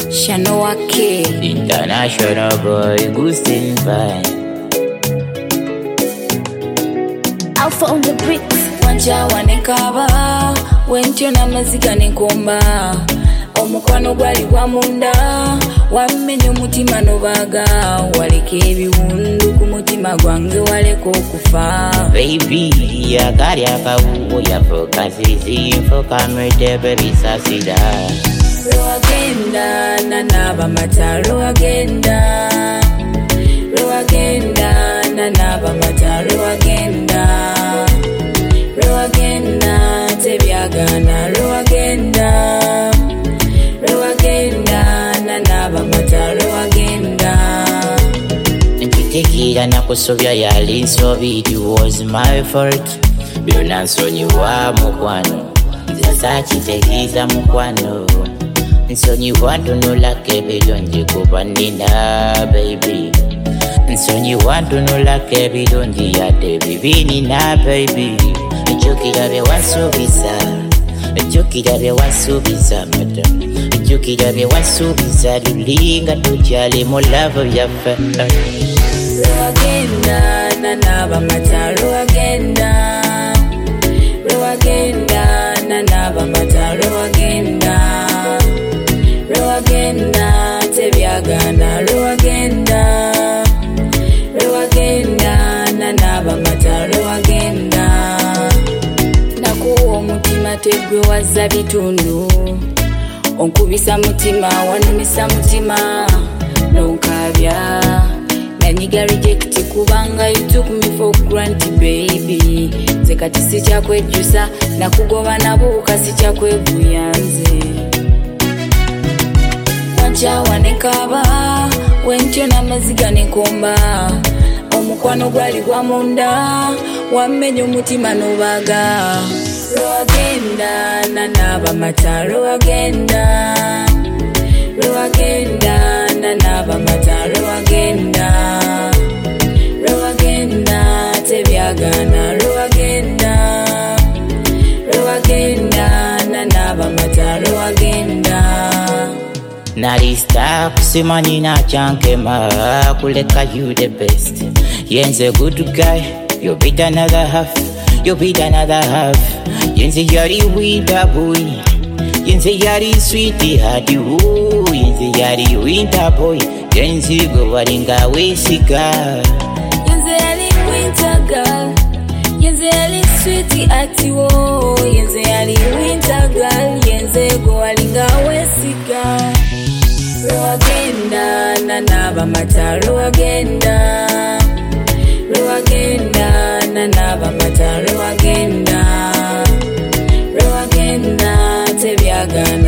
Shanoa K. International boy, Gustin Vine. Alpha on the bricks. Wanja wanekaba, wentyo na mazika nekomba. Omukwano gwali gwa munda, wamenye omutima nobaga. Waleka ebiwundu ku mutima gwange waleka okufa. Baby, akali akawuwo yafoka zizi, foka mwetebe bisasida. Lwagenda nanaba mata lwagenda. Lwagenda nanaba mata lwagenda. Lwagenda tebyagana lwagenda. Lwagenda nanaba mata lwagenda. Nkitekira nakusobya yali nsobi, it was my fault. Byonna nsonyiwa mukwano, nziza kitegeeza mukwano. Nsonyiwa ntunulako ebirungi kuba nnina baby. Nsonyiwa ntunulako ebirungi yadde ebibi nina baby. Jjukira bye wasuubiza, jjukira bye wasuubiza madam. Jjukira bye wasuubiza luli nga tukyali mu love yaffe. Lwagenda nanaba mata lwagenda. Lwagenda nanaba mata lwagenda. Lwagenda tebyagana lwagenda. Lwagenda nanaba mata lwagenda. Nakuwa omutima tegwe wazza bitundu. Onkubisa mutima wanumisa mutima nonkabya. Nanyiga reject kubanga you took me for granted baby. Nze kati sikyakwejusa nakugoba nabuuka sikyakweguyanze. Wanja wanekaba, wentyo n'amaziga nekomba. Omukwano gwali gwa munda, wamenye omutima nobaga. Lwagenda nanaba mata lwagenda. Lwagenda nanaba mata lwagenda. Lwagenda tebyagana lwagenda. Lwagenda nanaba mata lwagenda. Nali stuck, simanyi nakyankema kuleka you the best. Yenze good guy, you beat another half, you beat another half. Yenze yari winter boy, yenze yari sweetheart, yenze yari winter boy. Yenze go walinga wesiga. Yenze yari winter girl, yenze yari sweetheart, yenze yari winter girl. Yenze go walinga wesiga. Lwagenda nanaba mata lwagenda. Lwagenda nanaba mata lwagenda. Lwagenda tebyagana